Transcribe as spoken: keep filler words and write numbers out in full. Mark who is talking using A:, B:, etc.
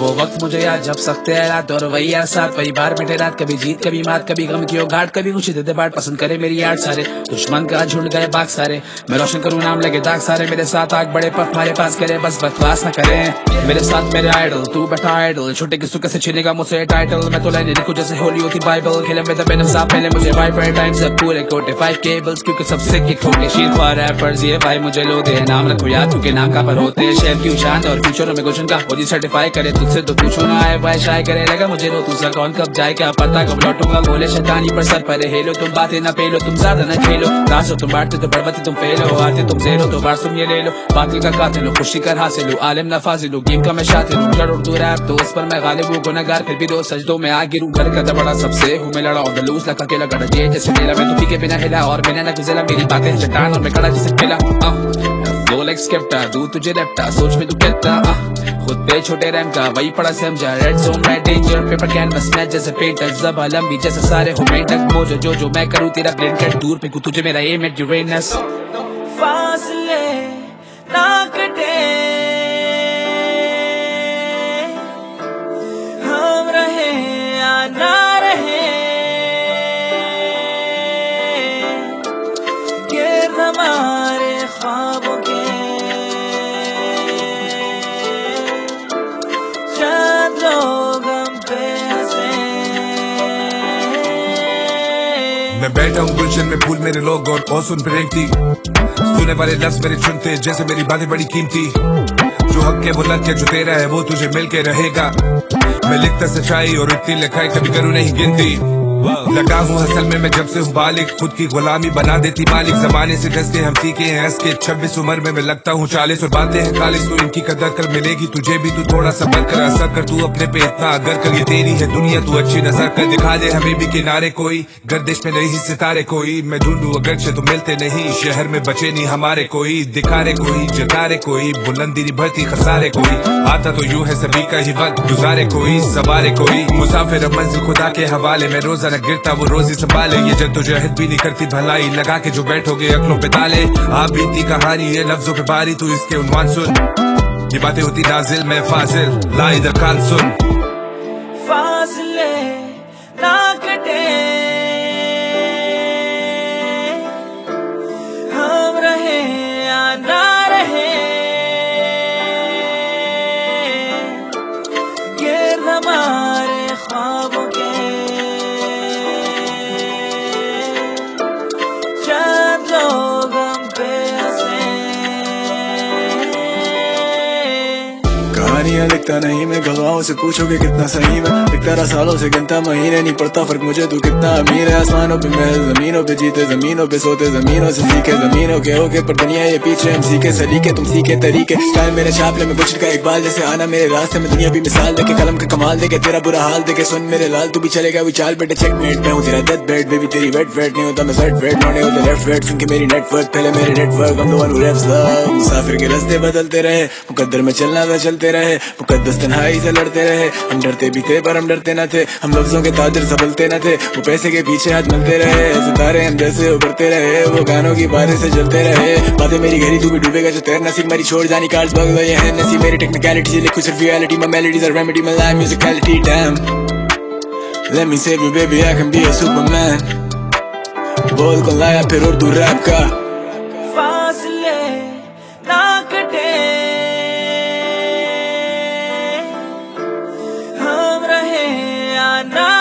A: वो वक्त मुझे याद जब सकते हैं रात और वही यार साथ वही बार बैठे रात, कभी जीत कभी मात, कभी गम की घाट, कभी खुशी देते बाट, पसंद करे मेरी यार सारे दुश्मन का झुंड गए बाग सारे, मैं रोशन करूँ नाम लगे दाग सारे, मेरे साथ आग बड़े पफ हमारे पास करे, बस बकवास न करें मेरे साथ मेरे आइडल, तू बैठा आइडल, छोटे किस्सों कैसे छीनेगा मुझसे टाइटल, मैं तो लाइन लिखूं जैसे होली होती बाइबल, खेले में दबे नफसा पहले मुझे वाइपर टाइम से पूरे कोटे फाइव केबल्स क्योंकि सबसे किक होके शीर फॉर रैपर्स, ये भाई मुझे लो दे नाम रखो याद क्योंकि नाम का पर होते हैं शहर की शान और फ्यूचर में क्वेश्चन का होली सर्टिफाई करे, तुझसे तो पूछो ना आए भाई शाय करे, लगा मुझे रो तू सा कौन कब जाए क्या पता कब लौटूंगा, बोले शैतानी पर सर पर हेलो, तुम बातें ना पेलो तुम ज्यादा न खेलो, रास हो तुम बांटते तो बड़बती तुम फेल हो, आते तुम जेरो तो बार तुम ये ले लो, बातिल का कातिल हो खुशी कर हासिल हो, आलिम ना फाजिल हो गेम का मैं शातिल हूँ, लड़ उर्दू रैप तो उस पर मैं गालिब हूँ, गुनहगार फिर भी दो सजदों में आ गिरूं, घर का बड़ा सबसे हूँ मैं लड़ा और लूज लगा अकेला गड़ा ये जैसे मेरा, मैं तो पी के बिना हिला और मैंने ना गुजरा, मेरी बातें हैं चट्टान और मैं खड़ा जैसे किला, दो लाइक स्केप्टा दूं तुझे रेप्टा सोच में तू कहता खुद पे छोटे रैम का वही पड़ा समझा, red zone red danger paper canvas match जैसे पेंटर, जबा लंबी जैसे सारे हो मेंटक मोजो जो जो मैं करूँ तेरा ब्लेंडेड दूर पे तुझे मेरा एम एट यूरेनस,
B: फासले ना कटे हम रहे या ना रहे, गिर्द हमारे ख्वाबों के चंद लोग हम पे हंसे,
C: मैं बैठा हूँ गुलशन में फूल मेरे लोग और औसुन पे रेंगती, सुने वाले लफ्ज मेरे चुनते जैसे मेरी बातें बड़ी कीमती, जो हक है वो लग के जो तेरा है वो तुझे मिल के रहेगा, मैं लिखता सच्चाई और इतनी लिखाई कभी करूँ नहीं गिनती, लगा हूँ असल में मैं जब से हूँ बालिक, खुद की गुलामी बना देती मालिक, जमाने से डस के हम सीखे हैं हंस के, छब्बीस उम्र में मैं लगता हूँ चालीस और बातें हैं कालिस, तो इनकी कदर कर मिलेगी तुझे भी, तू थोड़ा सबर कर असर कर तू अपने पे इतना अगर कर, ये तेरी है दुनिया तू अच्छी नजर कर, दिखा दे हमें भी किनारे कोई गर्दिश में नहीं सितारे कोई, मैं ढूंढूं अगरचे तो मिलते नहीं, शहर में बचे नहीं हमारे कोई, दिखा रे कोई जता रे कोई, बुलंदी नहीं भरती खसारे कोई, आता तो यूं है सभी का ही वक्त गुजारे कोई, सवारे कोई मुसाफिर मंजिल खुदा के हवाले, मैं रोजा न गिरता वो रोजी संभाले, ये जद्दोजहद भी नहीं करती भलाई, लगा के जो बैठोगे अक्लों पे ताले, आप बीती कहानी ये लफ्जों पे बारी तू इसके उन्वान सुन, ये बातें होती नाजिल मैं फाजिल ला इधर कान सुन,
B: फासले ना कटे हम रहे या ना रहे, गिर्द हमारे ख्वाबों के चंद लोग हम पे हंसे,
D: कहानियां लिखता नहीं मैं गवाहों से पूछोगे कितना सही मैं, लिखता रहा सालों से गिनता महीने नहीं पड़ता फर्क मुझे तू कितना अमीर है, आसमानों पे महल जमीनों पे जीते जमीनों पे सोते जमीनों से सीखे जमीनों के होके, पर दुनिया ये पीछे हम सीखे सलीके तुम सीखे तरीके, स्टाइल मेरे छापले में गुजर का इकबाल जैसे आना मेरे रास्ते में, दुनिया भी मिसाल देके कलम का कमाल देके, तेरा बुरा हाल देके सुन मेरे लाल तू भी चलेगा वो चाल बेटे चेकमेट में हूँ तेरा डेथ बेड, बेबी तेरी वेट वेट नहीं होता मैं सेट वेट लौटे होते लेफ्ट वेट, सुन के मेरी नेटवर्क पहले मेरे नेटवर्क हम दोनों रैप्स लव, मुसाफिर के रास्ते बदलते रहे मुकद्दर में चलना था चलते रहे, मुकद्दस तन्हाई से लड़ते रहे, हम डरते भी थे पर हम डरते न थे, हम लफ्जों के ताजर संभलते न थे, वो पैसे के पीछे हाथ मिलते रहे, सितारे हम जैसे उभरते रहे, वो गानों की बातें से चलते रहे, बातें मेरी घड़ी तू भी डूबेगा जो तैरना सीख, मेरी छोड़ जानी कार्ड्स बगल ये है नसीब, मेरी टेक्निकलिटी से लिखूं सिर्फ reality, my melodies are remedy, my life musicality, damn let me save you baby I can be a superman, बोल कौन लाया फिर उर्दू रैप का,
B: फासले ना कटे हम रहे या ना